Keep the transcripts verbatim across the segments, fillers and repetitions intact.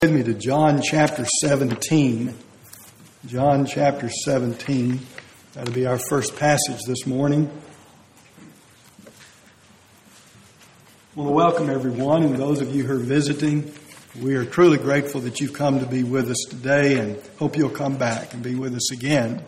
With me to John chapter seventeen. John chapter seventeen. That'll be our first passage this morning. I want to welcome everyone, and those of you who are visiting. We are truly grateful that you've come to be with us today, and hope you'll come back and be with us again.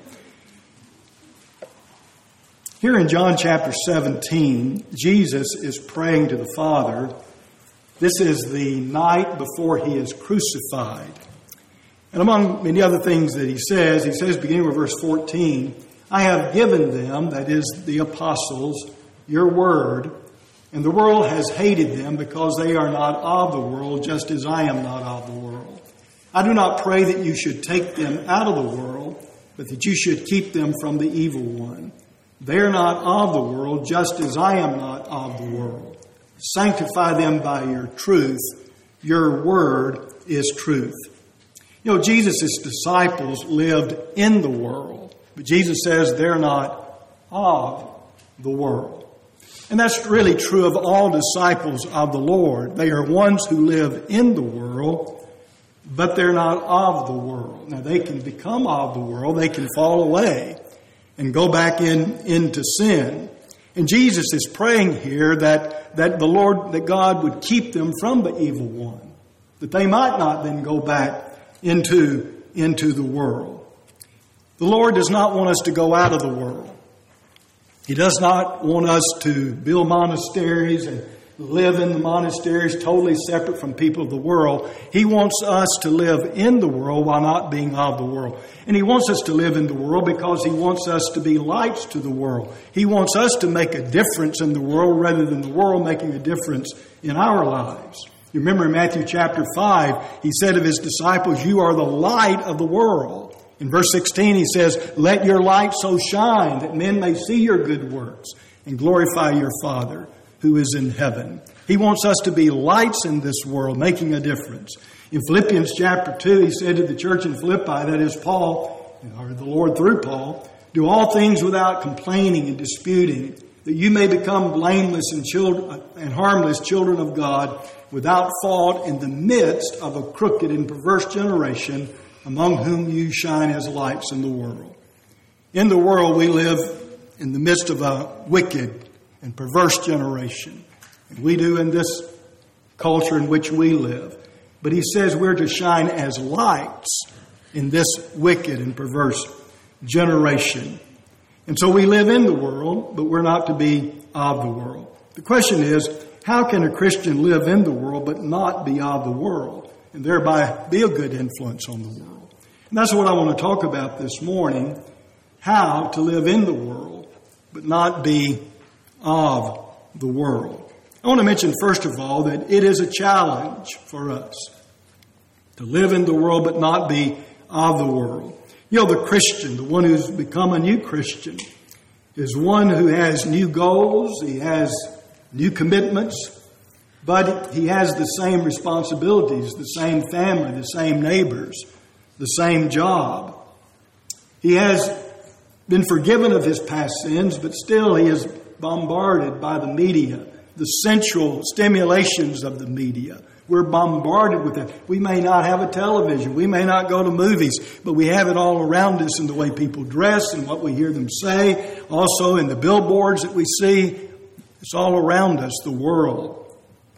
Here in John chapter seventeen, Jesus is praying to the Father. This is the night before he is crucified. And among many other things that he says, he says, beginning with verse fourteen, I have given them, that is the apostles, your word, and the world has hated them because they are not of the world, just as I am not of the world. I do not pray that you should take them out of the world, but that you should keep them from the evil one. They are not of the world, just as I am not of the world. Sanctify them by your truth. Your word is truth. You know, Jesus' disciples lived in the world, but Jesus says they're not of the world. And that's really true of all disciples of the Lord. They are ones who live in the world, but they're not of the world. Now, they can become of the world. They can fall away and go back in into sin. And Jesus is praying here that, that the Lord, that God would keep them from the evil one, that they might not then go back into, into the world. The Lord does not want us to go out of the world. He does not want us to build monasteries and live in the monasteries totally separate from people of the world. He wants us to live in the world while not being of the world. And he wants us to live in the world because he wants us to be lights to the world. He wants us to make a difference in the world rather than the world making a difference in our lives. You remember in Matthew chapter five, he said of his disciples, you are the light of the world. In verse sixteen, he says, let your light so shine that men may see your good works and glorify your Father who is in heaven. He wants us to be lights in this world, making a difference. In Philippians chapter two, he said to the church in Philippi, that is Paul, or the Lord through Paul, do all things without complaining and disputing, that you may become blameless and, children, and harmless children of God, without fault in the midst of a crooked and perverse generation, among whom you shine as lights in the world. In the world we live in the midst of a wicked and perverse generation. And we do in this culture in which we live. But he says we're to shine as lights in this wicked and perverse generation. And so we live in the world, but we're not to be of the world. The question is, how can a Christian live in the world but not be of the world, and thereby be a good influence on the world? And that's what I want to talk about this morning, how to live in the world but not be of the world. I want to mention first of all that it is a challenge for us to live in the world but not be of the world. You know, the Christian, the one who's become a new Christian, is one who has new goals, he has new commitments, but he has the same responsibilities, the same family, the same neighbors, the same job. He has been forgiven of his past sins, but still he is bombarded by the media, the sensual stimulations of the media. We're bombarded with it. We may not have a television. We may not go to movies, but we have it all around us in the way people dress and what we hear them say. Also in the billboards that we see. It's all around us, the world.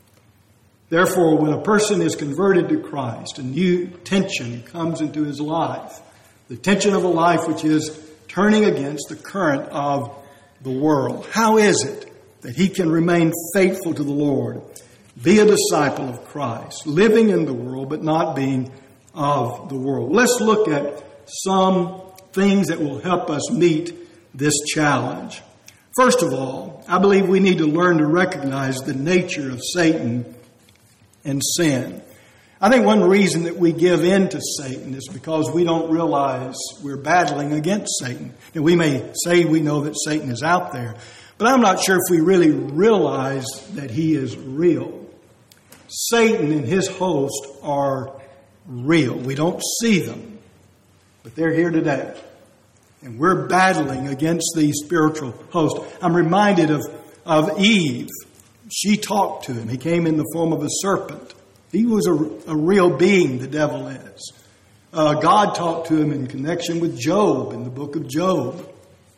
Therefore, when a person is converted to Christ, a new tension comes into his life. The tension of a life which is turning against the current of the world. How is it that he can remain faithful to the Lord, be a disciple of Christ, living in the world but not being of the world? Let's look at some things that will help us meet this challenge. First of all, I believe we need to learn to recognize the nature of Satan and sin. I think one reason that we give in to Satan is because we don't realize we're battling against Satan. And we may say we know that Satan is out there, but I'm not sure if we really realize that he is real. Satan and his host are real. We don't see them, but they're here today. And we're battling against these spiritual hosts. I'm reminded of, of Eve. She talked to him. He came in the form of a serpent. He was a, a real being, the devil is. Uh, God talked to him in connection with Job, in the book of Job.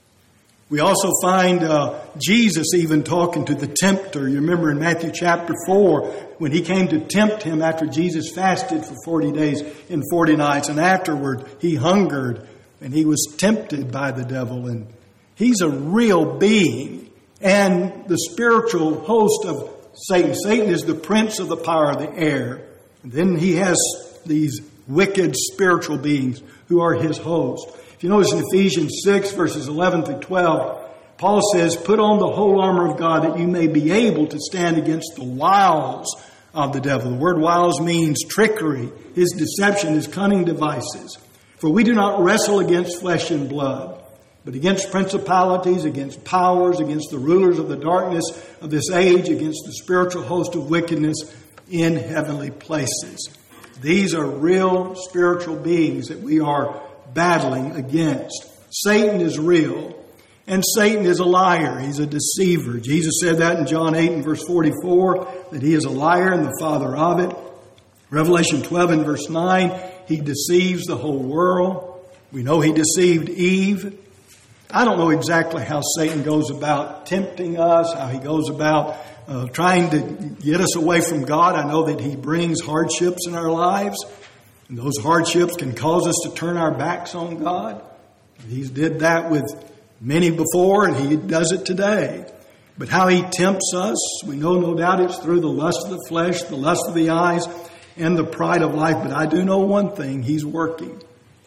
We also find uh, Jesus even talking to the tempter. You remember in Matthew chapter four, when he came to tempt him after Jesus fasted for forty days and forty nights. And afterward, he hungered and he was tempted by the devil. And he's a real being. And the spiritual host of Satan. Satan is the prince of the power of the air. And then he has these wicked spiritual beings who are his host. If you notice in Ephesians six, verses eleven through twelve, Paul says, put on the whole armor of God that you may be able to stand against the wiles of the devil. The word wiles means trickery, his deception, his cunning devices. For we do not wrestle against flesh and blood, but against principalities, against powers, against the rulers of the darkness of this age, against the spiritual host of wickedness in heavenly places. These are real spiritual beings that we are battling against. Satan is real, and Satan is a liar. He's a deceiver. Jesus said that in John eight and verse forty-four, that he is a liar and the father of it. Revelation twelve and verse nine, he deceives the whole world. We know he deceived Eve. I don't know exactly how Satan goes about tempting us, how he goes about uh, trying to get us away from God. I know that he brings hardships in our lives. And those hardships can cause us to turn our backs on God. He's did that with many before, and he does it today. But how he tempts us, we know no doubt it's through the lust of the flesh, the lust of the eyes, and the pride of life. But I do know one thing, he's working.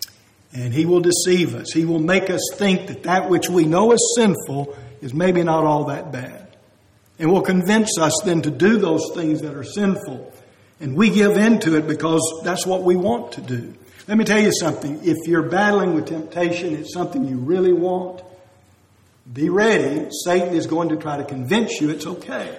And he will deceive us. He will make us think that that which we know is sinful is maybe not all that bad. And will convince us then to do those things that are sinful. And we give in to it because that's what we want to do. Let me tell you something. If you're battling with temptation, it's something you really want, be ready. Satan is going to try to convince you it's okay.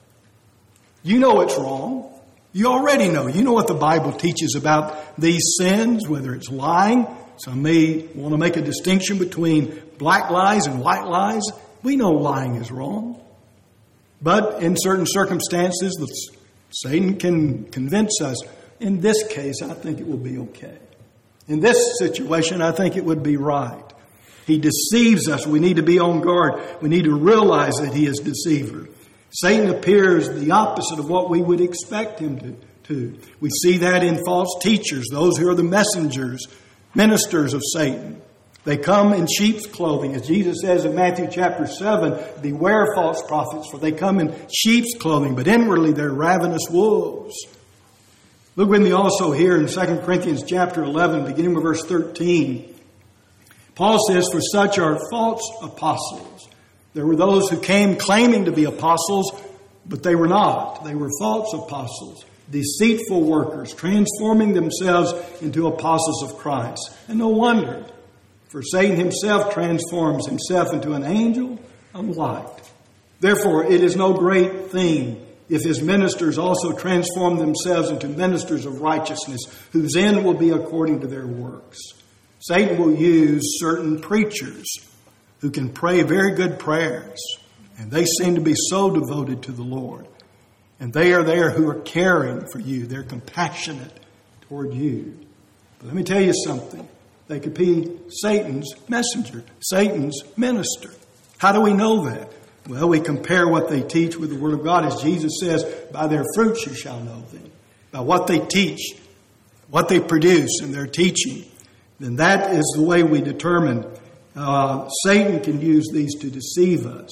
You know it's wrong. You already know. You know what the Bible teaches about these sins, whether it's lying. Some may want to make a distinction between black lies and white lies. We know lying is wrong. But in certain circumstances, Satan can convince us. In this case, I think it will be okay. In this situation, I think it would be right. He deceives us. We need to be on guard. We need to realize that he is a deceiver. Satan appears the opposite of what we would expect him to do. We see that in false teachers, those who are the messengers, ministers of Satan. They come in sheep's clothing. As Jesus says in Matthew chapter seven, beware false prophets, for they come in sheep's clothing, but inwardly they're ravenous wolves. Look with me also here in Second Corinthians chapter eleven, beginning with verse thirteen. Paul says, for such are false apostles. There were those who came claiming to be apostles, but they were not. They were false apostles, deceitful workers, transforming themselves into apostles of Christ. And no wonder. For Satan himself transforms himself into an angel of light. Therefore, it is no great thing if his ministers also transform themselves into ministers of righteousness, whose end will be according to their works. Satan will use certain preachers who can pray very good prayers, and they seem to be so devoted to the Lord. And they are there who are caring for you. They're compassionate toward you. But let me tell you something. They could be Satan's messenger, Satan's minister. How do we know that? Well, we compare what they teach with the Word of God. As Jesus says, by their fruits you shall know them. By what they teach, what they produce in their teaching. Then that is the way we determine uh, Satan can use these to deceive us.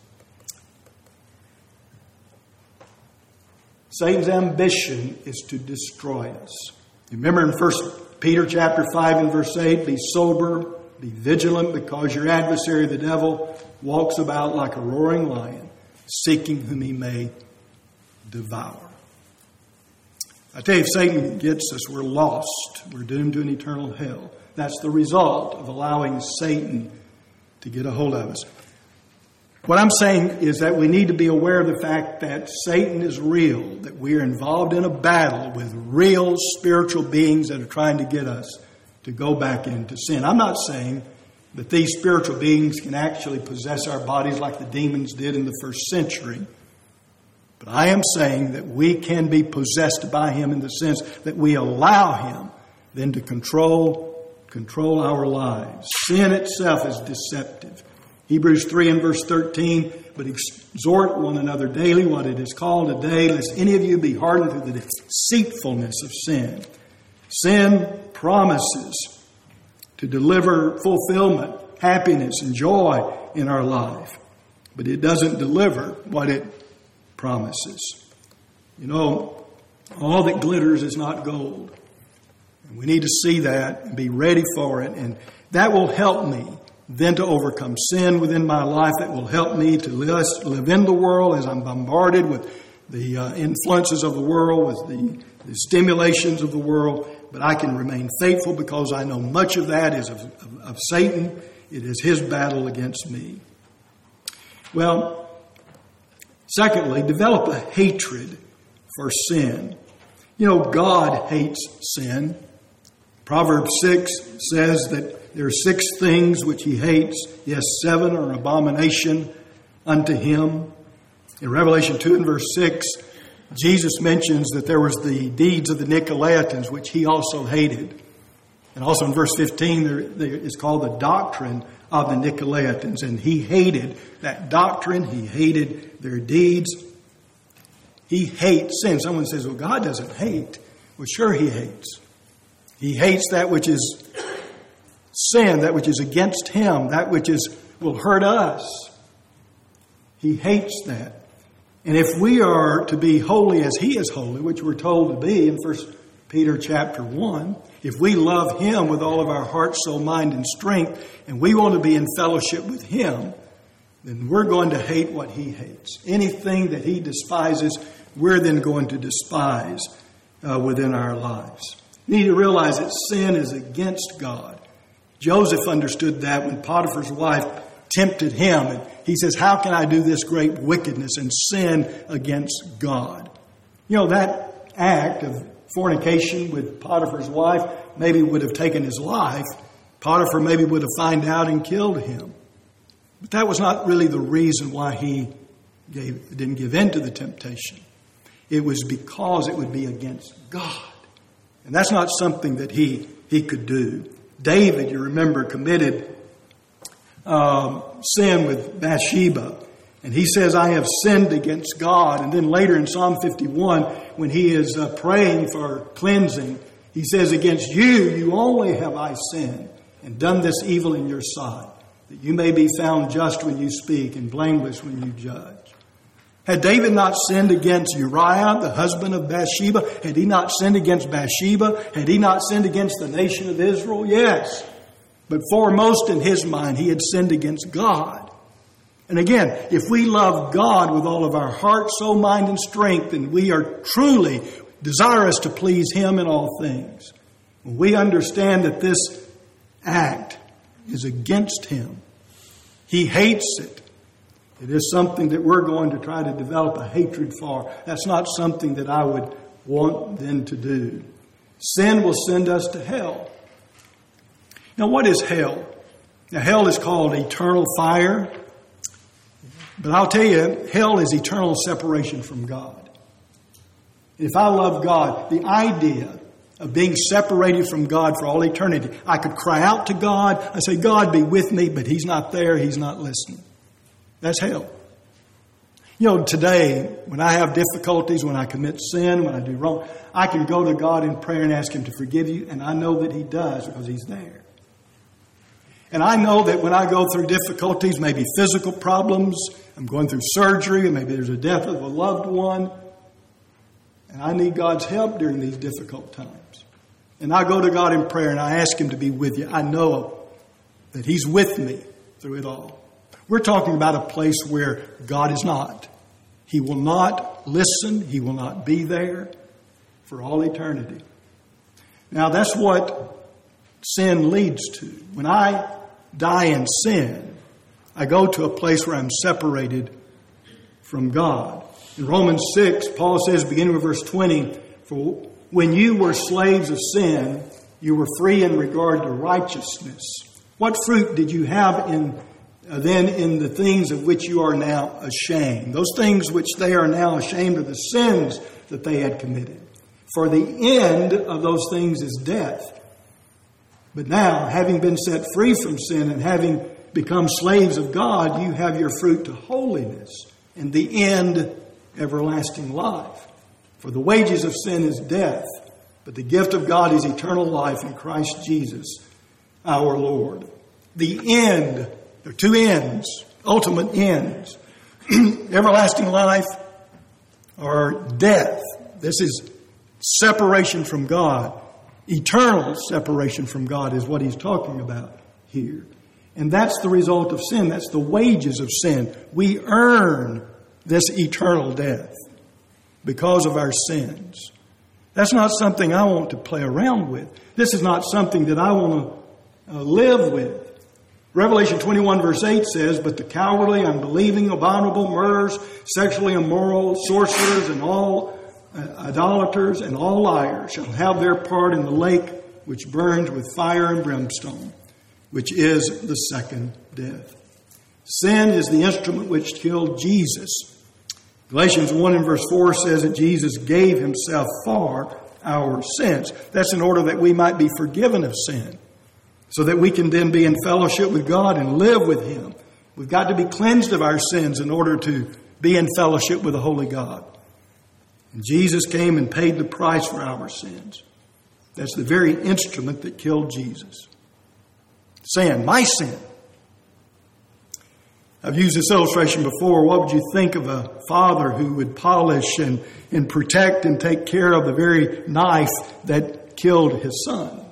Satan's ambition is to destroy us. You remember in First Peter chapter five and verse eight, be sober, be vigilant, because your adversary, the devil, walks about like a roaring lion, seeking whom he may devour. I tell you, if Satan gets us, we're lost. We're doomed to an eternal hell. That's the result of allowing Satan to get a hold of us. What I'm saying is that we need to be aware of the fact that Satan is real, that we are involved in a battle with real spiritual beings that are trying to get us to go back into sin. I'm not saying that these spiritual beings can actually possess our bodies like the demons did in the first century. But I am saying that we can be possessed by him in the sense that we allow him then to control, control our lives. Sin itself is deceptive. Hebrews three and verse thirteen, but exhort one another daily what it is called today, lest any of you be hardened through the deceitfulness of sin. Sin promises to deliver fulfillment, happiness, and joy in our life. But it doesn't deliver what it promises. You know, all that glitters is not gold. And we need to see that and be ready for it. And that will help me then to overcome sin within my life. That will help me to live in the world as I'm bombarded with the uh, influences of the world, with the, the stimulations of the world. But I can remain faithful because I know much of that is of, of, of Satan. It is his battle against me. Well, secondly, develop a hatred for sin. You know, God hates sin. Proverbs six says that there are six things which he hates. Yes, seven are an abomination unto him. In Revelation two and verse six, Jesus mentions that there was the deeds of the Nicolaitans, which he also hated. And also in verse fifteen, there, there is called the doctrine of the Nicolaitans. And he hated that doctrine. He hated their deeds. He hates sin. Someone says, well, God doesn't hate. Well, sure he hates. He hates that which is sin, that which is against him, that which is will hurt us. He hates that. And if we are to be holy as he is holy, which we're told to be in First Peter chapter one, if we love him with all of our heart, soul, mind, and strength, and we want to be in fellowship with him, then we're going to hate what he hates. Anything that he despises, we're then going to despise uh, within our lives. You need to realize that sin is against God. Joseph understood that when Potiphar's wife tempted him. And he says, how can I do this great wickedness and sin against God? You know, that act of fornication with Potiphar's wife maybe would have taken his life. Potiphar maybe would have found out and killed him. But that was not really the reason why he gave, didn't give in to the temptation. It was because it would be against God. And that's not something that he, he could do. David, you remember, committed um, sin with Bathsheba. And he says, I have sinned against God. And then later in Psalm fifty-one, when he is uh, praying for cleansing, he says, against you, you only have I sinned and done this evil in your sight, that you may be found just when you speak and blameless when you judge. Had David not sinned against Uriah, the husband of Bathsheba? Had he not sinned against Bathsheba? Had he not sinned against the nation of Israel? Yes. But foremost in his mind, he had sinned against God. And again, if we love God with all of our heart, soul, mind, and strength, and we are truly desirous to please him in all things, we understand that this act is against him. He hates it. It is something that we're going to try to develop a hatred for. That's not something that I would want them to do. Sin will send us to hell. Now, what is hell? Now, hell is called eternal fire. But I'll tell you, hell is eternal separation from God. If I love God, the idea of being separated from God for all eternity, I could cry out to God. I say, God, be with me, but he's not there. He's not listening. That's hell. You know, today, when I have difficulties, when I commit sin, when I do wrong, I can go to God in prayer and ask him to forgive you, and I know that he does because he's there. And I know that when I go through difficulties, maybe physical problems, I'm going through surgery, maybe there's a death of a loved one, and I need God's help during these difficult times. And I go to God in prayer and I ask him to be with you. I know that he's with me through it all. We're talking about a place where God is not. He will not listen. He will not be there for all eternity. Now, that's what sin leads to. When I die in sin, I go to a place where I'm separated from God. In Romans six, Paul says, beginning with verse twenty, for when you were slaves of sin, you were free in regard to righteousness. What fruit did you have in uh, than in the things of which you are now ashamed. Those things which they are now ashamed of, the sins that they had committed. For the end of those things is death. But now, having been set free from sin and having become slaves of God, you have your fruit to holiness, and the end, everlasting life. For the wages of sin is death, but the gift of God is eternal life in Christ Jesus, our Lord. The end, there are two ends, ultimate ends. Everlasting life or death. This is separation from God. Eternal separation from God is what he's talking about here. And that's the result of sin. That's the wages of sin. We earn this eternal death because of our sins. That's not something I want to play around with. This is not something that I want to uh, live with. Revelation twenty-one verse eight says, "But the cowardly, unbelieving, abominable, murderers, sexually immoral, sorcerers, and all uh, idolaters, and all liars shall have their part in the lake which burns with fire and brimstone, which is the second death." Sin is the instrument which killed Jesus. Galatians one and verse four says that Jesus gave himself for our sins. That's in order that we might be forgiven of sin, so that we can then be in fellowship with God and live with him. We've got to be cleansed of our sins in order to be in fellowship with the Holy God. And Jesus came and paid the price for our sins. That's the very instrument that killed Jesus. Sin, my sin. I've used this illustration before. What would you think of a father who would polish and, and protect and take care of the very knife that killed his son?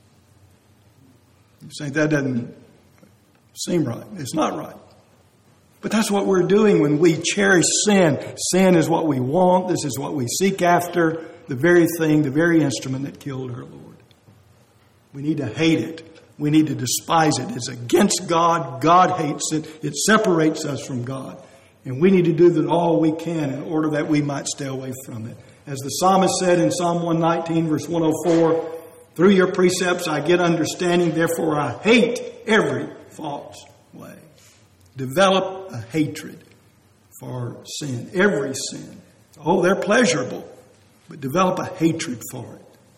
You say that doesn't seem right. It's not right. But that's what we're doing when we cherish sin. Sin is what we want. This is what we seek after. The very thing, the very instrument that killed our Lord. We need to hate it. We need to despise it. It's against God. God hates it. It separates us from God. And we need to do that all we can in order that we might stay away from it. As the psalmist said in Psalm one nineteen, verse one oh four, "Through your precepts I get understanding, therefore I hate every false way." Develop a hatred for sin, every sin. Oh, they're pleasurable, but develop a hatred for it.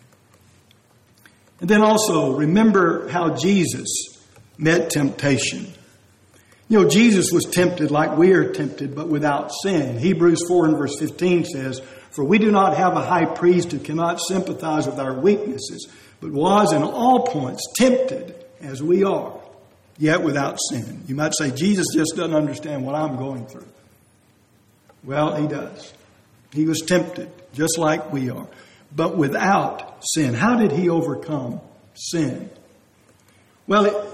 And then also remember how Jesus met temptation. You know, Jesus was tempted like we are tempted, but without sin. Hebrews four and verse fifteen says, "For we do not have a high priest who cannot sympathize with our weaknesses, but was in all points tempted as we are, yet without sin." You might say, Jesus just doesn't understand what I'm going through. Well, he does. He was tempted just like we are, but without sin. How did he overcome sin? Well, it,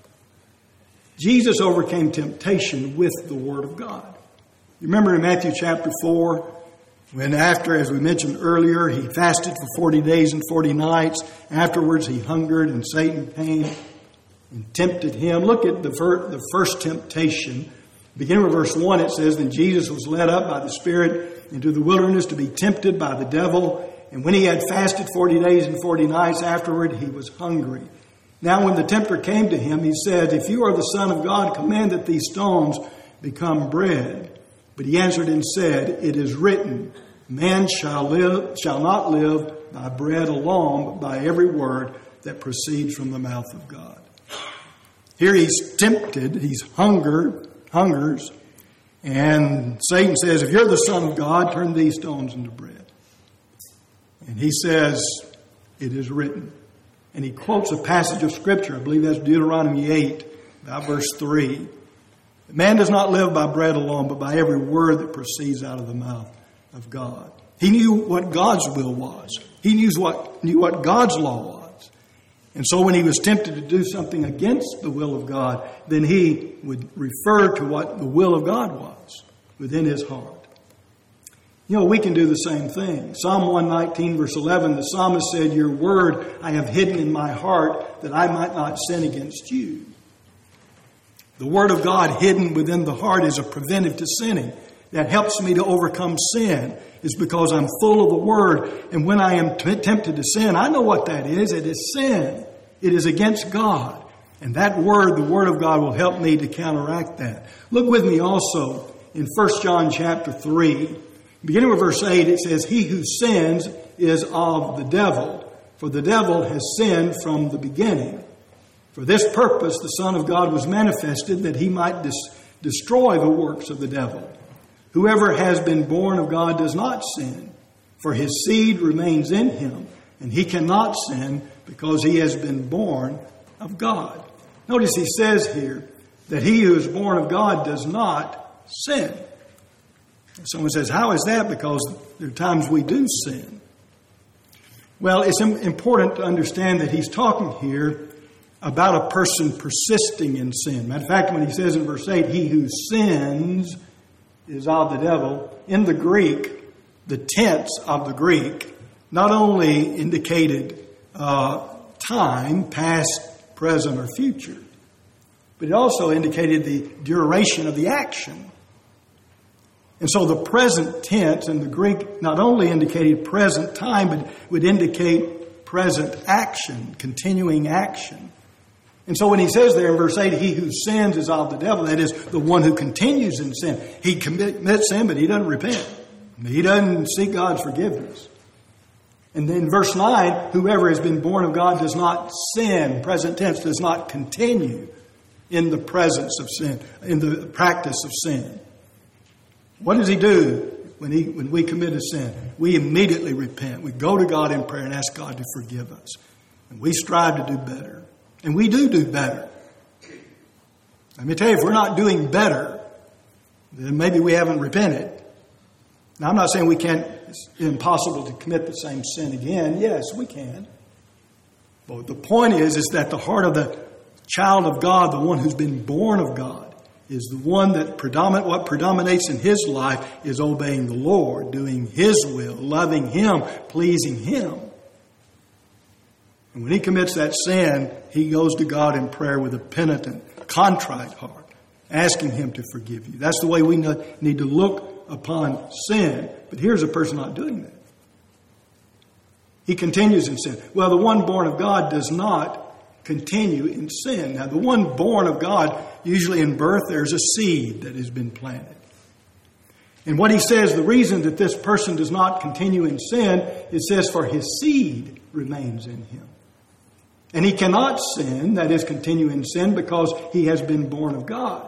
Jesus overcame temptation with the Word of God. You remember in Matthew chapter four, when after, as we mentioned earlier, he fasted for forty days and forty nights. Afterwards, he hungered and Satan came and tempted him. Look at the, ver- the first temptation. Beginning with verse one, it says, "Then Jesus was led up by the Spirit into the wilderness to be tempted by the devil. And when he had fasted forty days and forty nights, afterward he was hungry. Now when the tempter came to him, he said, 'If you are the Son of God, command that these stones become bread.' But he answered and said, 'It is written, man shall live, shall not live by bread alone, but by every word that proceeds from the mouth of God.'" Here he's tempted, he's hungered, hungers, and Satan says, "If you're the Son of God, turn these stones into bread." And he says, "It is written." And he quotes a passage of Scripture. I believe that's Deuteronomy eight, about verse three. "Man does not live by bread alone, but by every word that proceeds out of the mouth of God." He knew what God's will was. He knew what, knew what God's law was. And so when he was tempted to do something against the will of God, then he would refer to what the will of God was within his heart. You know, we can do the same thing. Psalm one nineteen, verse eleven, the psalmist said, "Your word I have hidden in my heart that I might not sin against you." The word of God hidden within the heart is a preventive to sinning. That helps me to overcome sin. Is because I'm full of the word. And when I am t- tempted to sin, I know what that is. It is sin. It is against God. And that word, the Word of God, will help me to counteract that. Look with me also in First John chapter three. Beginning with verse eight, it says, "He who sins is of the devil, for the devil has sinned from the beginning. For this purpose the Son of God was manifested, that he might dis- destroy the works of the devil. Whoever has been born of God does not sin, for his seed remains in him, and he cannot sin because he has been born of God." Notice he says here that he who is born of God does not sin. Someone says, how is that? Because there are times we do sin. Well, it's important to understand that he's talking here about a person persisting in sin. Matter of fact, when he says in verse eight, "He who sins is of the devil," in the Greek, the tense of the Greek not only indicated uh, time, past, present, or future, but it also indicated the duration of the action. And so the present tense in the Greek not only indicated present time, but would indicate present action, continuing action. And so when he says there in verse eight, "He who sins is of the devil," that is, the one who continues in sin. He commits sin, but he doesn't repent. He doesn't seek God's forgiveness. And then verse nine, "Whoever has been born of God does not sin," present tense, does not continue in the presence of sin, in the practice of sin. What does he do when he when we commit a sin? We immediately repent. We go to God in prayer and ask God to forgive us. And we strive to do better. And we do do better. Let me tell you, if we're not doing better, then maybe we haven't repented. Now, I'm not saying we can't, it's impossible to commit the same sin again. Yes, we can. But the point is, is that the heart of the child of God, the one who's been born of God, is the one that predominate, what predominates in his life is obeying the Lord, doing his will, loving him, pleasing him. And when he commits that sin, he goes to God in prayer with a penitent, contrite heart, asking him to forgive you. That's the way we need to look upon sin. But here's a person not doing that. He continues in sin. Well, the one born of God does not continue in sin. Now, the one born of God, usually in birth, there's a seed that has been planted. And what he says, the reason that this person does not continue in sin, it says, for his seed remains in him. And he cannot sin, that is, continue in sin, because he has been born of God.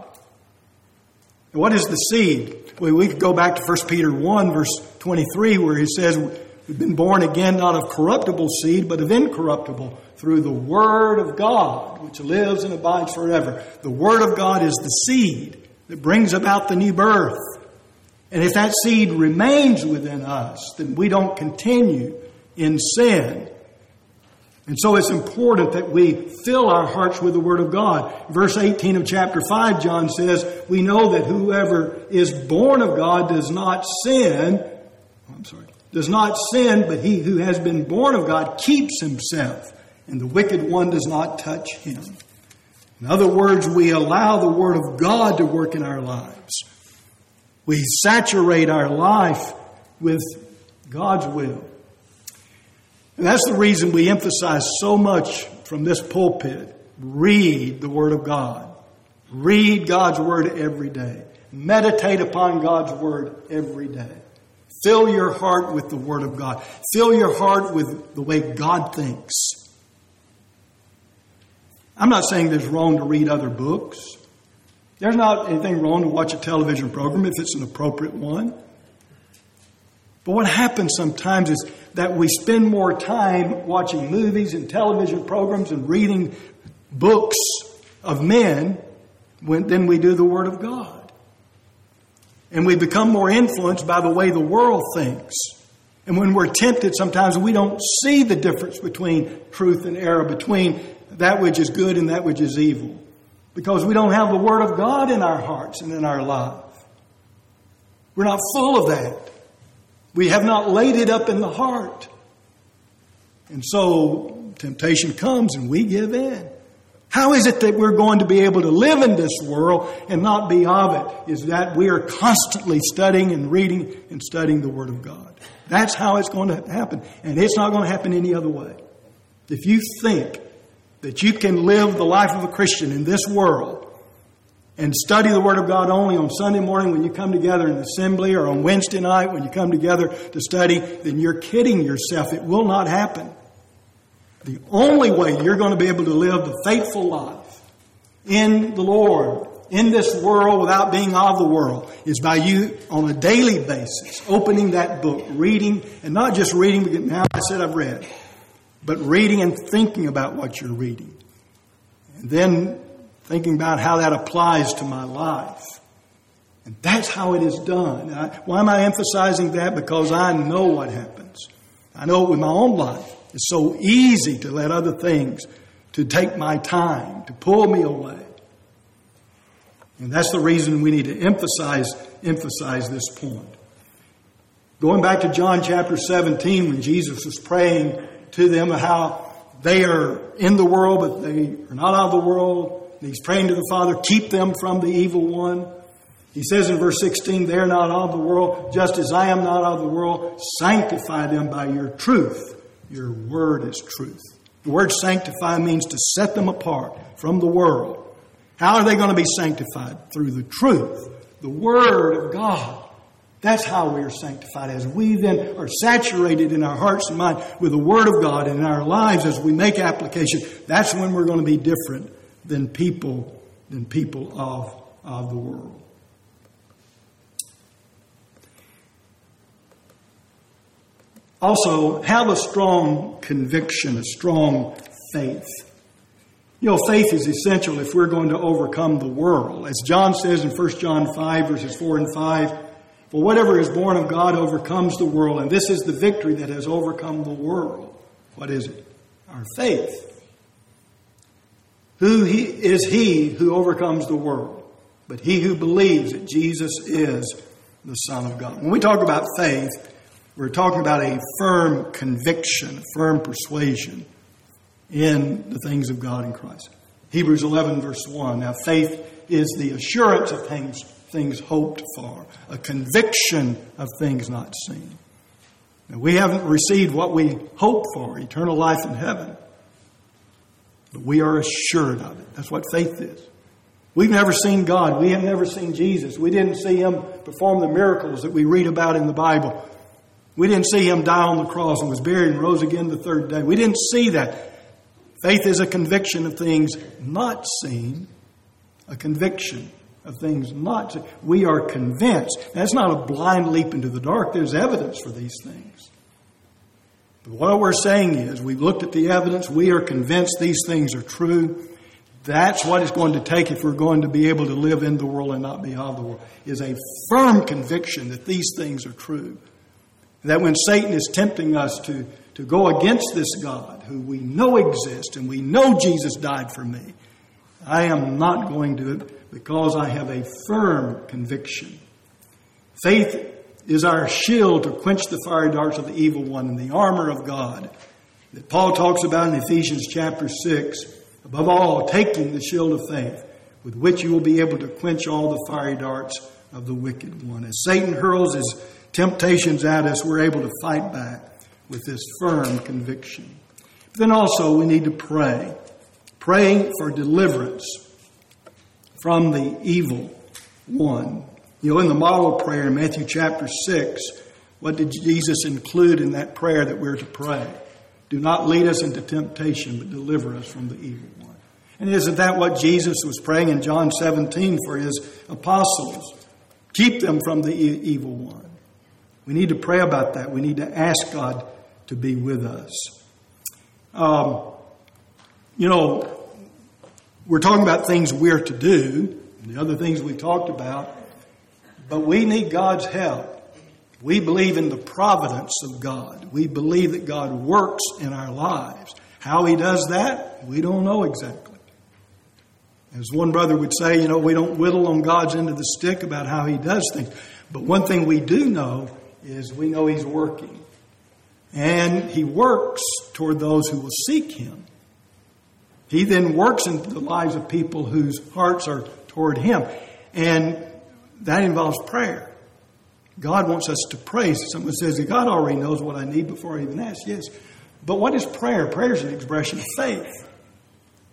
And what is the seed? Well, we could go back to First Peter one, verse twenty-three, where he says, we've been born again, not of corruptible seed, but of incorruptible, through the Word of God, which lives and abides forever. The Word of God is the seed that brings about the new birth. And if that seed remains within us, then we don't continue in sin. And so it's important that we fill our hearts with the Word of God. Verse eighteen of chapter five, John says, we know that whoever is born of God does not sin. I'm sorry. Does not sin, but he who has been born of God keeps himself, and the wicked one does not touch him. In other words, we allow the Word of God to work in our lives. We saturate our life with God's will. And that's the reason we emphasize so much from this pulpit. Read the Word of God. Read God's Word every day. Meditate upon God's Word every day. Fill your heart with the Word of God. Fill your heart with the way God thinks. I'm not saying there's wrong to read other books. There's not anything wrong to watch a television program if it's an appropriate one. But what happens sometimes is that we spend more time watching movies and television programs and reading books of men than we do the Word of God. And we become more influenced by the way the world thinks. And when we're tempted, sometimes we don't see the difference between truth and error, between that which is good and that which is evil. Because we don't have the Word of God in our hearts and in our life. We're not full of that. We have not laid it up in the heart. And so temptation comes and we give in. How is it that we're going to be able to live in this world and not be of it? Is that we are constantly studying and reading and studying the Word of God. That's how it's going to happen. And it's not going to happen any other way. If you think that you can live the life of a Christian in this world and study the Word of God only on Sunday morning when you come together in assembly, or on Wednesday night when you come together to study, then you're kidding yourself. It will not happen. The only way you're going to be able to live the faithful life in the Lord, in this world without being of the world, is by you on a daily basis opening that book, reading, and not just reading because now I said I've read, but reading and thinking about what you're reading. And then thinking about how that applies to my life. And that's how it is done. I, why am I emphasizing that? Because I know what happens. I know it with my own life. It's so easy to let other things to take my time, to pull me away. And that's the reason we need to emphasize, emphasize this point. Going back to John chapter seventeen, when Jesus was praying to them how they are in the world, but they are not of the world. And He's praying to the Father, keep them from the evil one. He says in verse sixteen, they are not of the world, just as I am not of the world. Sanctify them by your truth. Your word is truth. The word sanctify means to set them apart from the world. How are they going to be sanctified? Through the truth, the Word of God. That's how we are sanctified. As we then are saturated in our hearts and mind with the Word of God and in our lives as we make application, that's when we're going to be different than people, than people of, of the world. Also, have a strong conviction, a strong faith. You know, faith is essential if we're going to overcome the world. As John says in First John five, verses four and five, for whatever is born of God overcomes the world, and this is the victory that has overcome the world. What is it? Our faith. Who he, is he who overcomes the world? But he who believes that Jesus is the Son of God. When we talk about faith, we're talking about a firm conviction, a firm persuasion in the things of God in Christ. Hebrews eleven verse one. Now faith is the assurance of things, things hoped for, a conviction of things not seen. Now, we haven't received what we hope for, eternal life in heaven. But we are assured of it. That's what faith is. We've never seen God. We have never seen Jesus. We didn't see Him perform the miracles that we read about in the Bible. We didn't see Him die on the cross and was buried and rose again the third day. We didn't see that. Faith is a conviction of things not seen, a conviction of things not seen. We are convinced. That's not a blind leap into the dark. There's evidence for these things. But what we're saying is, we've looked at the evidence. We are convinced these things are true. That's what it's going to take if we're going to be able to live in the world and not be of the world, is a firm conviction that these things are true. That when Satan is tempting us to, to go against this God who we know exists and we know Jesus died for me, I am not going to it because I have a firm conviction. Faith is our shield to quench the fiery darts of the evil one and the armor of God that Paul talks about in Ephesians chapter six. Above all, taking the shield of faith with which you will be able to quench all the fiery darts of the wicked one. As Satan hurls his temptations at us, we're able to fight back with this firm conviction. But then also we need to pray. Pray for deliverance from the evil one. You know, in the model prayer in Matthew chapter six, what did Jesus include in that prayer that we're to pray? Do not lead us into temptation, but deliver us from the evil one. And isn't that what Jesus was praying in John seventeen for His apostles? Keep them from the e- evil one. We need to pray about that. We need to ask God to be with us. Um, you know, we're talking about things we're to do, and the other things we talked about, but we need God's help. We believe in the providence of God. We believe that God works in our lives. How He does that, we don't know exactly. As one brother would say, you know, we don't whittle on God's end of the stick about how He does things. But one thing we do know is we know He's working. And He works toward those who will seek Him. He then works in the lives of people whose hearts are toward Him. And that involves prayer. God wants us to pray. Someone says, God already knows what I need before I even ask. Yes. But what is prayer? Prayer is an expression of faith.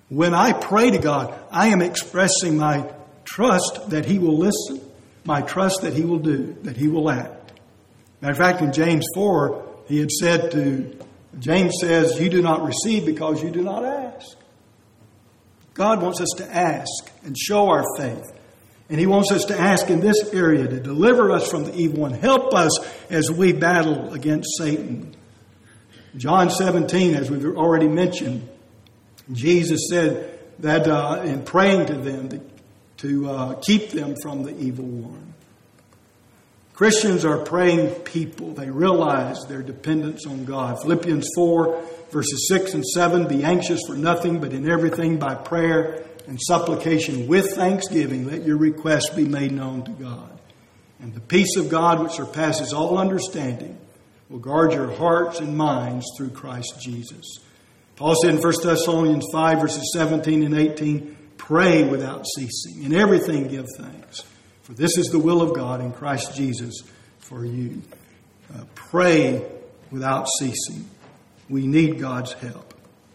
When I pray to God, I am expressing my trust that He will listen, my trust that He will do, that He will act. Matter of fact, in James four, he had said to, James says, you do not receive because you do not ask. God wants us to ask and show our faith. And He wants us to ask in this area to deliver us from the evil one. Help us as we battle against Satan. John seventeen, as we've already mentioned, Jesus said that uh, in praying to them to, to uh, keep them from the evil one. Christians are praying people. They realize their dependence on God. Philippians four, verses six and seven, be anxious for nothing, but in everything by prayer and supplication with thanksgiving, let your requests be made known to God. And the peace of God, which surpasses all understanding, will guard your hearts and minds through Christ Jesus. Paul said in First Thessalonians five, verses seventeen and eighteen, pray without ceasing. In everything give thanks. For this is the will of God in Christ Jesus for you. Uh, pray without ceasing. We need God's help.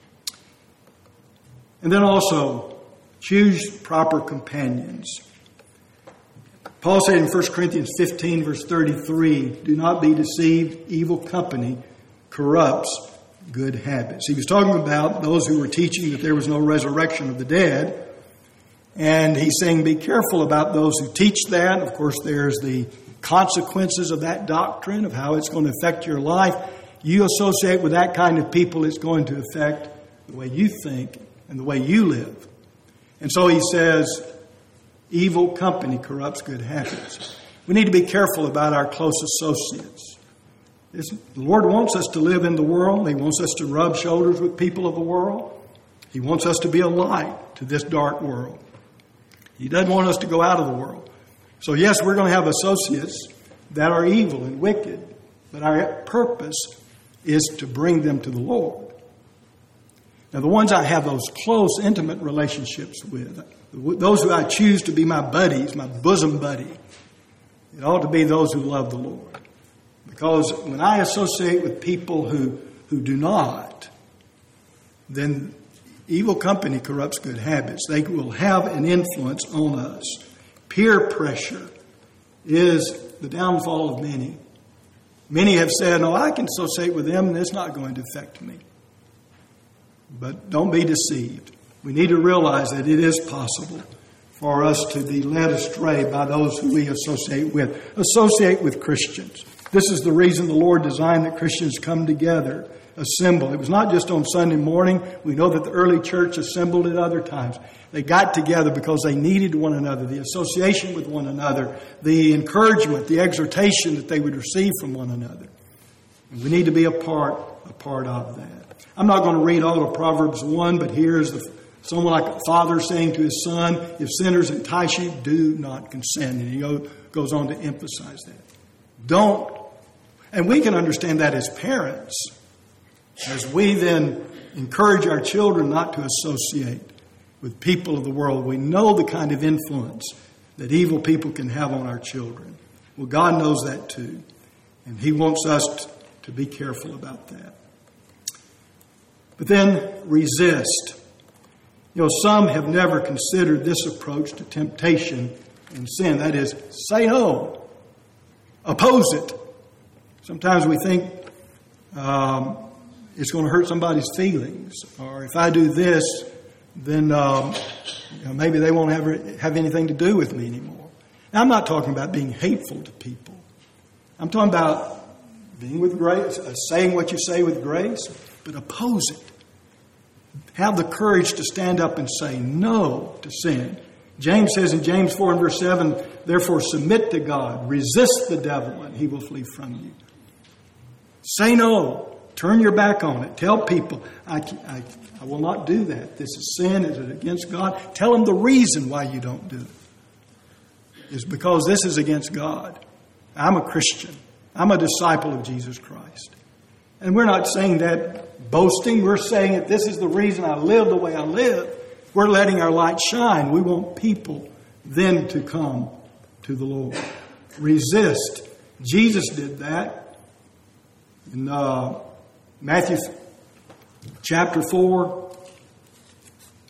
And then also, choose proper companions. Paul said in First Corinthians fifteen, verse thirty-three, do not be deceived. Evil company corrupts good habits. He was talking about those who were teaching that there was no resurrection of the dead. And he's saying be careful about those who teach that. Of course, there's the consequences of that doctrine, of how it's going to affect your life. You associate with that kind of people, it's going to affect the way you think and the way you live. And so he says, evil company corrupts good habits. We need to be careful about our close associates. It's, the Lord wants us to live in the world. He wants us to rub shoulders with people of the world. He wants us to be a light to this dark world. He doesn't want us to go out of the world. So yes, we're going to have associates that are evil and wicked, but our purpose is to bring them to the Lord. Now, the ones I have those close, intimate relationships with, those who I choose to be my buddies, my bosom buddy, it ought to be those who love the Lord. Because when I associate with people who, who do not, then evil company corrupts good habits. They will have an influence on us. Peer pressure is the downfall of many. Many have said, no, I can associate with them and it's not going to affect me. But don't be deceived. We need to realize that it is possible for us to be led astray by those who we associate with. Associate with Christians. This is the reason the Lord designed that Christians come together, assemble. It was not just on Sunday morning. We know that the early church assembled at other times. They got together because they needed one another, the association with one another, the encouragement, the exhortation that they would receive from one another. And we need to be a part, a part of that. I'm not going to read all of Proverbs one, but here's the, someone like a father saying to his son, if sinners entice you, do not consent. And he go, goes on to emphasize that. Don't. And we can understand that as parents, as we then encourage our children not to associate with people of the world. We know the kind of influence that evil people can have on our children. Well, God knows that too. And He wants us to be careful about that. But then resist. You know, some have never considered this approach to temptation and sin. That is, say no. Oppose it. Sometimes we think um, it's going to hurt somebody's feelings. Or if I do this, then um, you know, maybe they won't have, have anything to do with me anymore. Now, I'm not talking about being hateful to people. I'm talking about being with grace, uh, saying what you say with grace, but oppose it. Have the courage to stand up and say no to sin. James says in James four and verse seven, therefore submit to God, resist the devil, and he will flee from you. Say no. Turn your back on it. Tell people, I, I, I will not do that. This is sin. Is it against God? Tell them the reason why you don't do it. It's because this is against God. I'm a Christian. I'm a disciple of Jesus Christ. And we're not saying that boasting. We're saying that this is the reason I live the way I live. We're letting our light shine. We want people then to come to the Lord. Resist. Jesus did that. In uh, Matthew chapter four,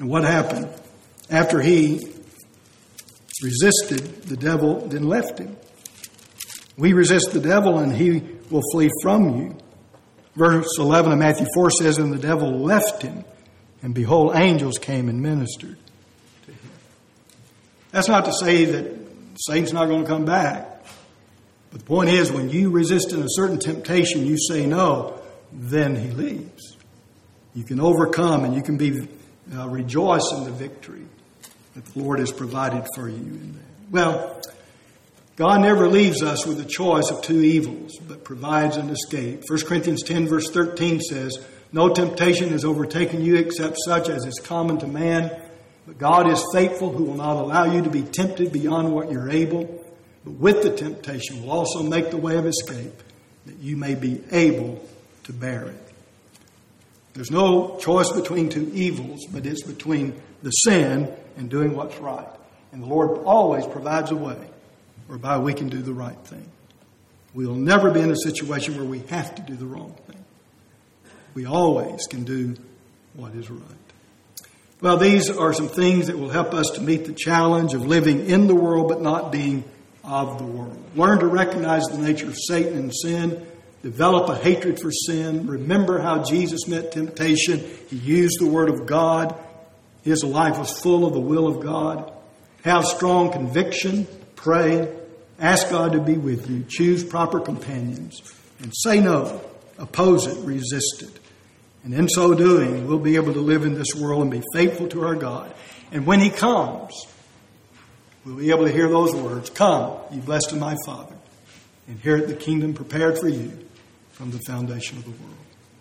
And what happened? After he resisted, the devil then left him. We resist the devil and he will flee from you. Verse eleven of Matthew four says, and the devil left him, and behold, angels came and ministered to him. That's not to say that Satan's not going to come back. But the point is, when you resist in a certain temptation, you say no, then he leaves. You can overcome and you can be uh, rejoice in the victory that the Lord has provided for you in that. Well, God never leaves us with a choice of two evils, but provides an escape. First Corinthians ten verse thirteen says, no temptation has overtaken you except such as is common to man. But God is faithful, who will not allow you to be tempted beyond what you're able. But with the temptation will also make the way of escape, that you may be able to bear it. There's no choice between two evils, but it's between the sin and doing what's right. And the Lord always provides a way whereby we can do the right thing. We will never be in a situation where we have to do the wrong thing. We always can do what is right. Well, these are some things that will help us to meet the challenge of living in the world but not being of the world. Learn to recognize the nature of Satan and sin. Develop a hatred for sin. Remember how Jesus met temptation. He used the Word of God. His life was full of the will of God. Have strong conviction. Pray. Ask God to be with you. Choose proper companions. And say no. Oppose it. Resist it. And in so doing, we'll be able to live in this world and be faithful to our God. And when He comes, we'll be able to hear those words, come, ye blessed of my Father, and inherit the kingdom prepared for you from the foundation of the world.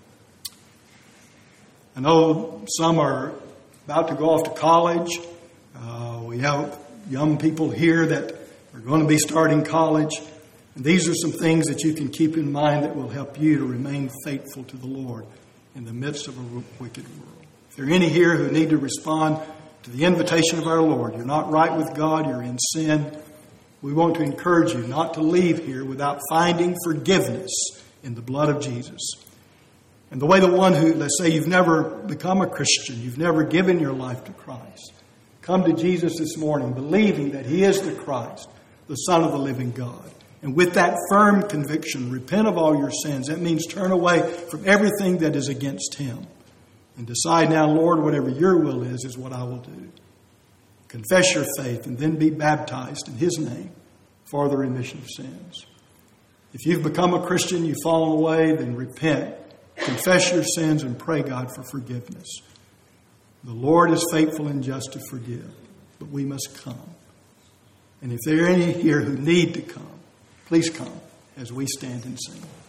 I know some are about to go off to college. Uh, we have young people here that are going to be starting college. And these are some things that you can keep in mind that will help you to remain faithful to the Lord in the midst of a wicked world. If there are any here who need to respond to the invitation of our Lord, you're not right with God, you're in sin, we want to encourage you not to leave here without finding forgiveness in the blood of Jesus. And the way the one who, let's say you've never become a Christian, you've never given your life to Christ, come to Jesus this morning believing that He is the Christ, the Son of the living God. And with that firm conviction, repent of all your sins. That means turn away from everything that is against Him. And decide now, Lord, whatever your will is, is what I will do. Confess your faith and then be baptized in His name for the remission of sins. If you've become a Christian, you've fallen away, then repent. Confess your sins and pray God for forgiveness. The Lord is faithful and just to forgive, but we must come. And if there are any here who need to come, please come as we stand and sing.